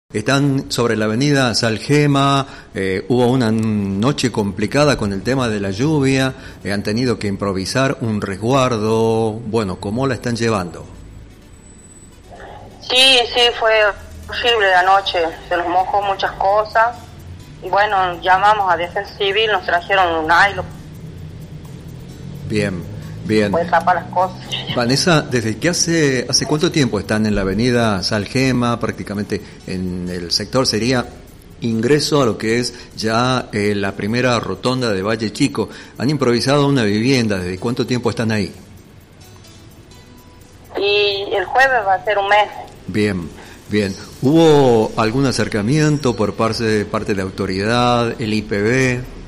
Están sobre la avenida Salgema, hubo una noche complicada con el tema de la lluvia, han tenido que improvisar un resguardo. Bueno, ¿cómo la están llevando? Sí, fue horrible la noche, se nos mojó muchas cosas, y bueno, llamamos a Defensa Civil, nos trajeron un nylon. Bien. Puede tapar las cosas. Vanessa, ¿desde que hace cuánto tiempo están en la avenida Salgema? Prácticamente en el sector sería ingreso a lo que es ya la primera rotonda de Valle Chico. Han improvisado una vivienda, ¿desde cuánto tiempo están ahí? Y el jueves va a ser un mes. Bien. ¿Hubo algún acercamiento por parte de autoridad, el IPB?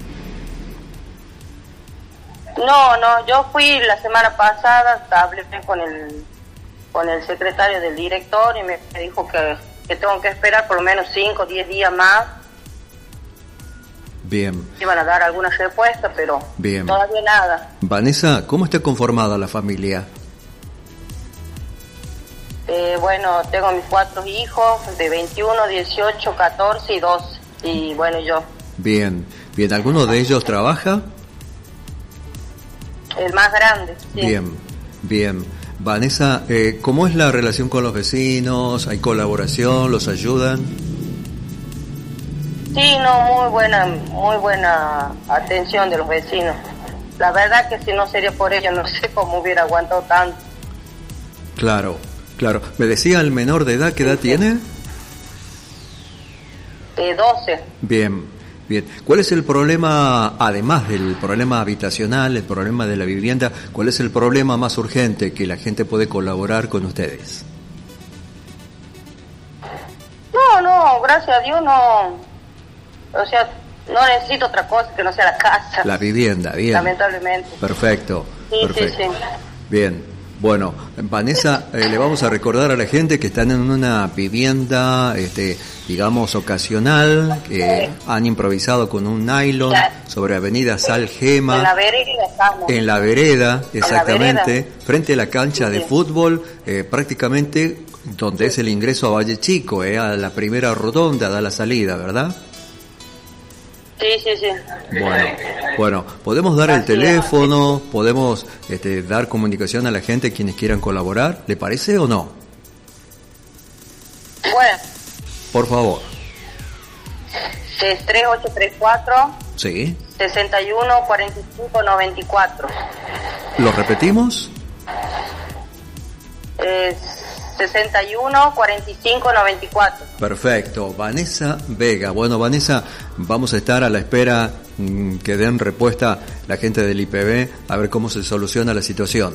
No, yo fui la semana pasada, hablé con el secretario del director y me dijo que tengo que esperar por lo menos 5 o 10 días más. Bien. Iban a dar alguna respuesta, pero bien. Todavía nada. Vanessa, ¿cómo está conformada la familia? Bueno, tengo mis 4 hijos de 21, 18, 14 y 12. Y bueno, yo. Bien. ¿Alguno de ellos trabaja? El más grande, sí. Bien. Vanessa, ¿cómo es la relación con los vecinos? ¿Hay colaboración? ¿Los ayudan? Sí, no, muy buena atención de los vecinos. La verdad que si no sería por ellos, no sé cómo hubiera aguantado tanto. Claro. Me decía el menor de edad, ¿qué edad tiene? 12. Bien. ¿Cuál es el problema, además del problema habitacional, el problema de la vivienda, cuál es el problema más urgente que la gente puede colaborar con ustedes? No, gracias a Dios no. O sea, no necesito otra cosa que no sea la casa. La vivienda, bien. Lamentablemente. Perfecto. Sí. Bien. Bueno, Vanessa, le vamos a recordar a la gente que están en una vivienda, digamos, ocasional, que han improvisado con un nylon sobre avenida Salgema. En la vereda estamos. En la vereda, exactamente, frente a la cancha de fútbol, prácticamente donde es el ingreso a Valle Chico, a la primera rotonda, da la salida, ¿verdad? Sí. Bueno, podemos dar el teléfono, podemos dar comunicación a la gente quienes quieran colaborar, ¿le parece o no? Bueno. Por favor. Es 3834. Sí. 614594. ¿Lo repetimos? 614594. Perfecto, Vanessa Vega. Bueno, Vanessa, vamos a estar a la espera que den respuesta la gente del IPB a ver cómo se soluciona la situación.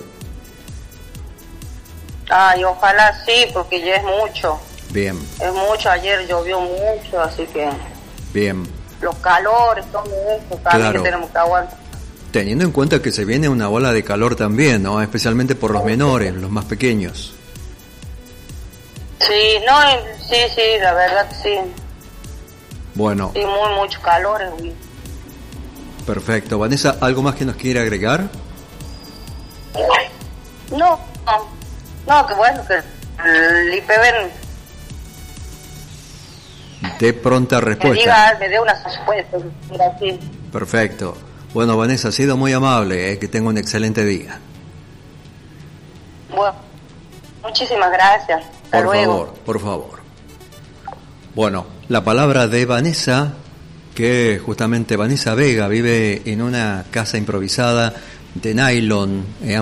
Ay, ojalá sí, porque ya es mucho. Bien. Es mucho, ayer llovió mucho, así que... Bien. Los calores, todo eso, también que tenemos que aguantar. Teniendo en cuenta que se viene una ola de calor también, ¿no? Especialmente por los menores, los más pequeños. Sí, la verdad que sí. Bueno. Sí, mucho calor. Perfecto. Vanessa, ¿algo más que nos quiere agregar? No, que bueno, que el IPB... De pronta respuesta. Me dé una respuesta. Sí. Perfecto. Bueno, Vanessa, ha sido muy amable, que tenga un excelente día. Bueno, muchísimas gracias. Hasta luego. Por favor. Bueno, la palabra de Vanessa, que justamente Vanessa Vega vive en una casa improvisada de nylon,